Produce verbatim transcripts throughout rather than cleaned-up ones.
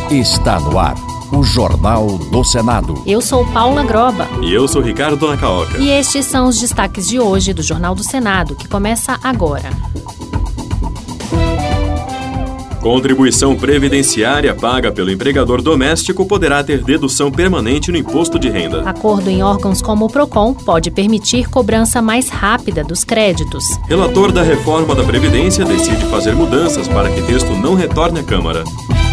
Está no ar o Jornal do Senado. Eu sou Paula Groba. E eu sou Ricardo Nacaoca. E estes são os destaques de hoje do Jornal do Senado, que começa agora. Contribuição previdenciária paga pelo empregador doméstico poderá ter dedução permanente no imposto de renda. Acordo em órgãos como o Procon pode permitir cobrança mais rápida dos créditos. Relator da reforma da Previdência decide fazer mudanças para que texto não retorne à Câmara.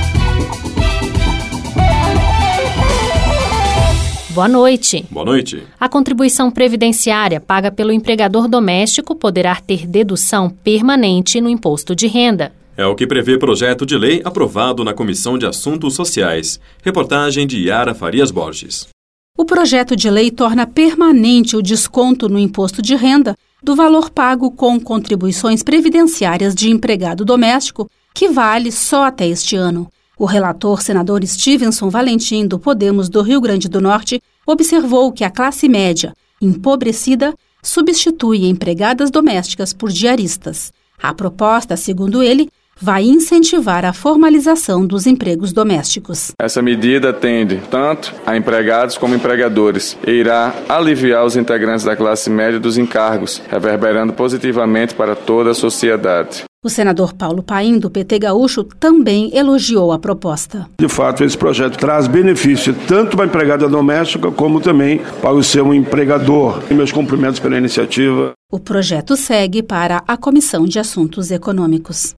Boa noite. Boa noite. A contribuição previdenciária paga pelo empregador doméstico poderá ter dedução permanente no imposto de renda. É o que prevê projeto de lei aprovado na Comissão de Assuntos Sociais. Reportagem de Yara Farias Borges. O projeto de lei torna permanente o desconto no imposto de renda do valor pago com contribuições previdenciárias de empregado doméstico, que vale só até este ano. O relator, senador Stevenson Valentim, do Podemos do Rio Grande do Norte, observou que a classe média, empobrecida, substitui empregadas domésticas por diaristas. A proposta, segundo ele, vai incentivar a formalização dos empregos domésticos. Essa medida atende tanto a empregados como empregadores e irá aliviar os integrantes da classe média dos encargos, reverberando positivamente para toda a sociedade. O senador Paulo Paim, do P T Gaúcho, também elogiou a proposta. De fato, esse projeto traz benefício tanto para a empregada doméstica como também para o seu empregador. E meus cumprimentos pela iniciativa. O projeto segue para a Comissão de Assuntos Econômicos.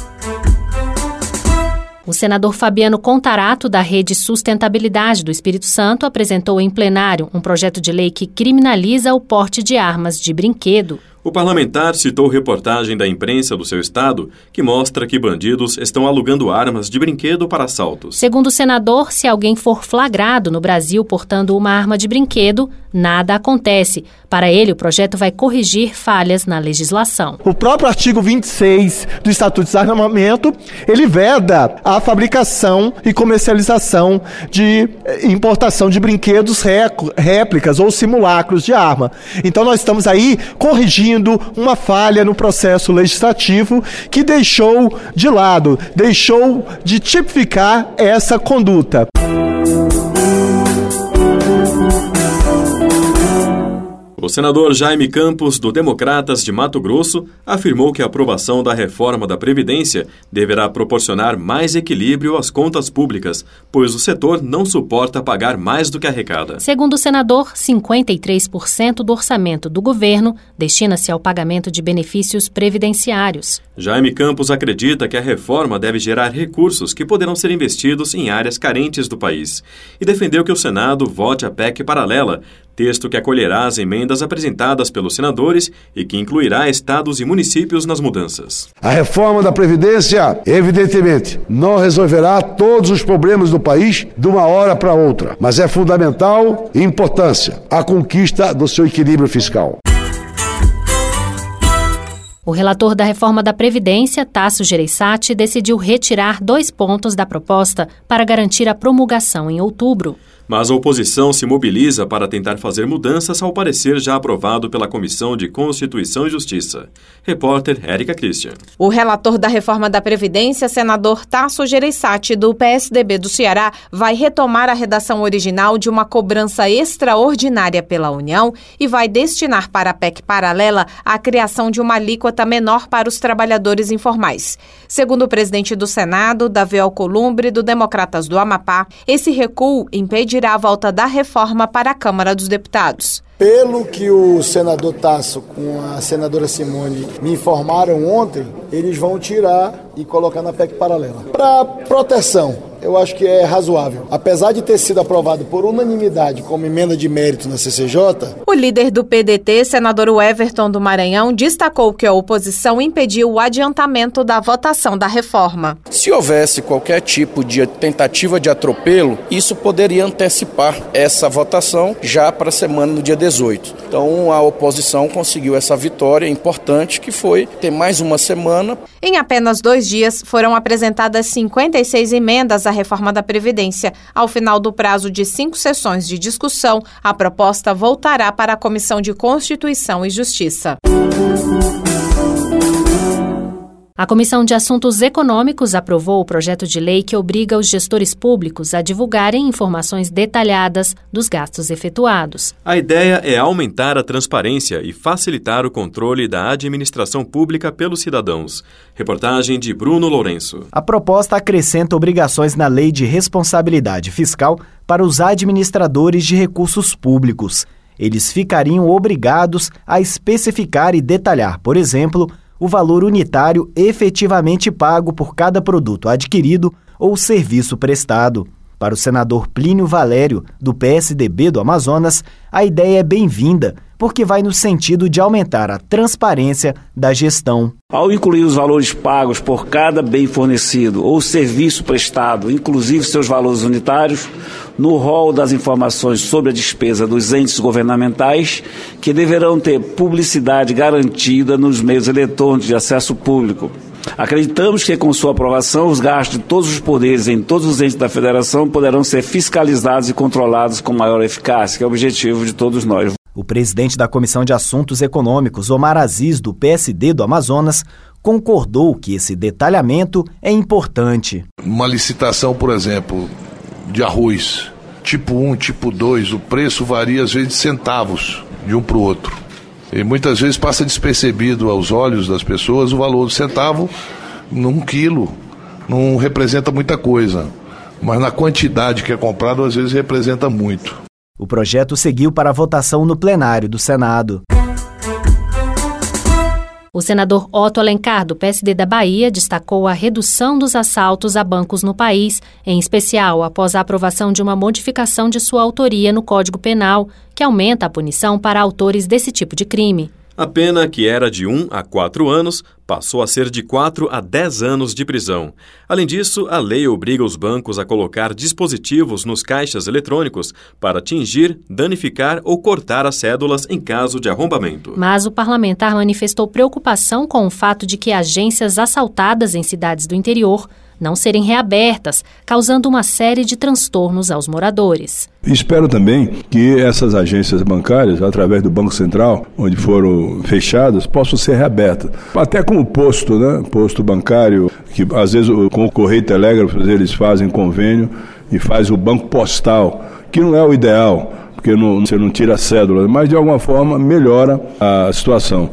O senador Fabiano Contarato, da Rede Sustentabilidade do Espírito Santo, apresentou em plenário um projeto de lei que criminaliza o porte de armas de brinquedo. O parlamentar citou reportagem da imprensa do seu estado que mostra que bandidos estão alugando armas de brinquedo para assaltos. Segundo o senador, se alguém for flagrado no Brasil portando uma arma de brinquedo, nada acontece. Para ele, o projeto vai corrigir falhas na legislação. O próprio artigo vinte e seis do Estatuto de Desarmamento, ele veda a fabricação e comercialização de importação de brinquedos réplicas ou simulacros de arma. Então nós estamos aí corrigindo uma falha no processo legislativo que deixou de lado, deixou de tipificar essa conduta. O senador Jaime Campos, do Democratas de Mato Grosso, afirmou que a aprovação da reforma da Previdência deverá proporcionar mais equilíbrio às contas públicas, pois o setor não suporta pagar mais do que arrecada. Segundo o senador, cinquenta e três por cento do orçamento do governo destina-se ao pagamento de benefícios previdenciários. Jaime Campos acredita que a reforma deve gerar recursos que poderão ser investidos em áreas carentes do país e defendeu que o Senado vote a P E C paralela, texto que acolherá as emendas apresentadas pelos senadores e que incluirá estados e municípios nas mudanças. A reforma da Previdência, evidentemente, não resolverá todos os problemas do país de uma hora para outra, mas é fundamental e importância a conquista do seu equilíbrio fiscal. O relator da reforma da Previdência, Tasso Gereissati, decidiu retirar dois pontos da proposta para garantir a promulgação em outubro. Mas a oposição se mobiliza para tentar fazer mudanças ao parecer já aprovado pela Comissão de Constituição e Justiça. Repórter Érica Christian. O relator da reforma da Previdência, senador Tasso Gereissati, do P S D B do Ceará, vai retomar a redação original de uma cobrança extraordinária pela União e vai destinar para a P E C paralela a criação de uma alíquota menor para os trabalhadores informais. Segundo o presidente do Senado, Davi Alcolumbre, do Democratas do Amapá, esse recuo impede a volta da reforma para a Câmara dos Deputados. Pelo que o senador Tasso com a senadora Simone me informaram ontem, eles vão tirar e colocar na P E C paralela. Para proteção, eu acho que é razoável. Apesar de ter sido aprovado por unanimidade como emenda de mérito na C C J... O líder do P D T, senador Everton do Maranhão, destacou que a oposição impediu o adiantamento da votação da reforma. Se houvesse qualquer tipo de tentativa de atropelo, isso poderia antecipar essa votação já para a semana do dia dezoito. Então a oposição conseguiu essa vitória importante que foi ter mais uma semana. Em apenas dois dias foram apresentadas cinquenta e seis emendas à reforma da Previdência. Ao final do prazo de cinco sessões de discussão, a proposta voltará para a Comissão de Constituição e Justiça. A Comissão de Assuntos Econômicos aprovou o projeto de lei que obriga os gestores públicos a divulgarem informações detalhadas dos gastos efetuados. A ideia é aumentar a transparência e facilitar o controle da administração pública pelos cidadãos. Reportagem de Bruno Lourenço. A proposta acrescenta obrigações na Lei de Responsabilidade Fiscal para os administradores de recursos públicos. Eles ficariam obrigados a especificar e detalhar, por exemplo, o valor unitário efetivamente pago por cada produto adquirido ou serviço prestado. Para o senador Plínio Valério, do P S D B do Amazonas, a ideia é bem-vinda, porque vai no sentido de aumentar a transparência da gestão. Ao incluir os valores pagos por cada bem fornecido ou serviço prestado, inclusive seus valores unitários, no rol das informações sobre a despesa dos entes governamentais, que deverão ter publicidade garantida nos meios eletrônicos de acesso público. Acreditamos que, com sua aprovação, os gastos de todos os poderes em todos os entes da Federação poderão ser fiscalizados e controlados com maior eficácia, que é o objetivo de todos nós. O presidente da Comissão de Assuntos Econômicos, Omar Aziz, do P S D do Amazonas, concordou que esse detalhamento é importante. Uma licitação, por exemplo, de arroz, tipo um, tipo dois, o preço varia às vezes de centavos de um para o outro. E muitas vezes passa despercebido aos olhos das pessoas o valor do centavo num quilo. Não representa muita coisa, mas na quantidade que é comprado às vezes representa muito. O projeto seguiu para a votação no plenário do Senado. O senador Otto Alencar, do P S D da Bahia, destacou a redução dos assaltos a bancos no país, em especial após a aprovação de uma modificação de sua autoria no Código Penal, que aumenta a punição para autores desse tipo de crime. A pena, que era de um a quatro anos, passou a ser de quatro a dez anos de prisão. Além disso, a lei obriga os bancos a colocar dispositivos nos caixas eletrônicos para tingir, danificar ou cortar as cédulas em caso de arrombamento. Mas o parlamentar manifestou preocupação com o fato de que agências assaltadas em cidades do interior não serem reabertas, causando uma série de transtornos aos moradores. Espero também que essas agências bancárias, através do Banco Central, onde foram fechadas, possam ser reabertas. Até com o posto, né? Posto bancário, que às vezes com o Correio e Telégrafos eles fazem convênio e faz o banco postal, que não é o ideal, porque não, você não tira a cédula, mas de alguma forma melhora a situação.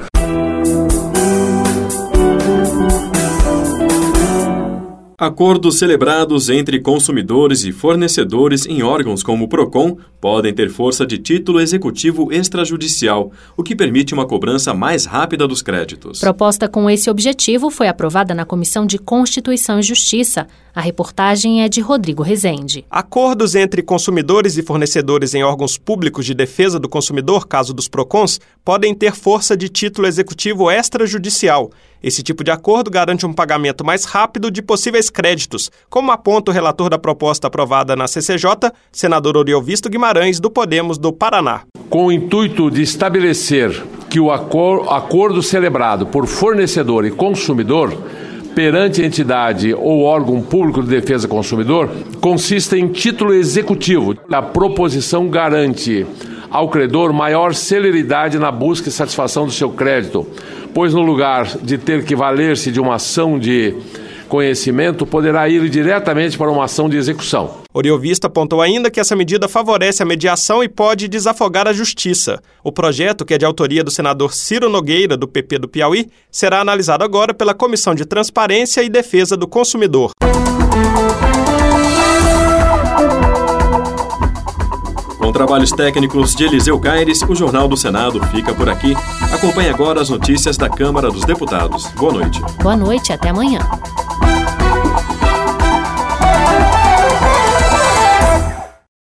Acordos celebrados entre consumidores e fornecedores em órgãos como o PROCON podem ter força de título executivo extrajudicial, o que permite uma cobrança mais rápida dos créditos. Proposta com esse objetivo foi aprovada na Comissão de Constituição e Justiça. A reportagem é de Rodrigo Rezende. Acordos entre consumidores e fornecedores em órgãos públicos de defesa do consumidor, caso dos PROCONs, podem ter força de título executivo extrajudicial. Esse tipo de acordo garante um pagamento mais rápido de possíveis créditos, como aponta o relator da proposta aprovada na C C J, senador Oriovisto Guimarães, do Podemos do Paraná. Com o intuito de estabelecer que o acordo celebrado por fornecedor e consumidor perante a entidade ou órgão público de defesa do consumidor consiste em título executivo. A proposição garante ao credor maior celeridade na busca e satisfação do seu crédito, pois no lugar de ter que valer-se de uma ação de conhecimento, poderá ir diretamente para uma ação de execução. Oriovista apontou ainda que essa medida favorece a mediação e pode desafogar a justiça. O projeto, que é de autoria do senador Ciro Nogueira, do P P do Piauí, será analisado agora pela Comissão de Transparência e Defesa do Consumidor. Com trabalhos técnicos de Eliseu Caires, o Jornal do Senado fica por aqui. Acompanhe agora as notícias da Câmara dos Deputados. Boa noite. Boa noite, até amanhã.